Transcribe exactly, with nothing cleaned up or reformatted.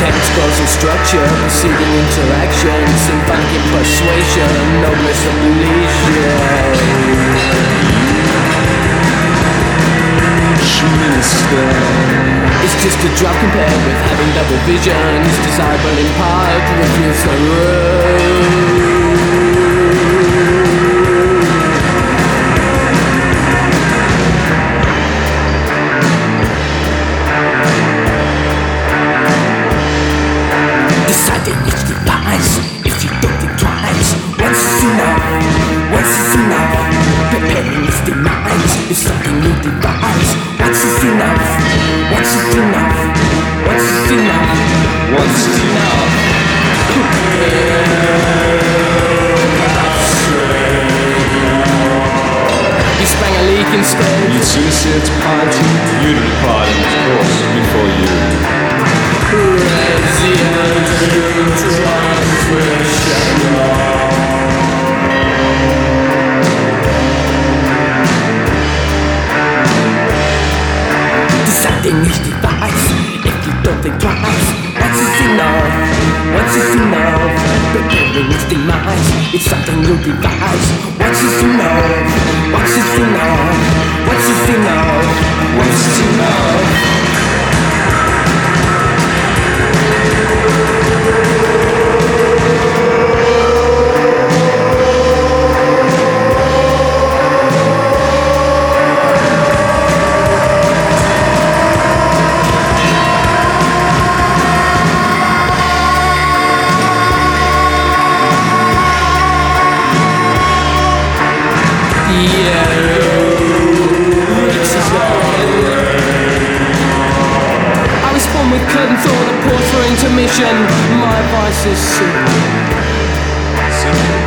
Tentacles and structure, preceding interaction, symphonic persuasion, noblesse oblige. It's just a drop compared with having double vision. It's desirable in part, refuse the road. Deciding which device, if you don't think twice. Once is enough, once is enough. Preparing its demise is something you devise. Once is enough, once is enough, once is enough, once is enough. You sprang a leak instead. You'd sooner see its piety. You'd have applied in its course before you. Deciding each device, if you don't think twice. Once is enough, once is enough. Preparing its demise, it's something you devise. Once is enough, once is enough, once is enough, once is enough. I was born with curtain thought, a pause for intermission. My advice is simple. Simple.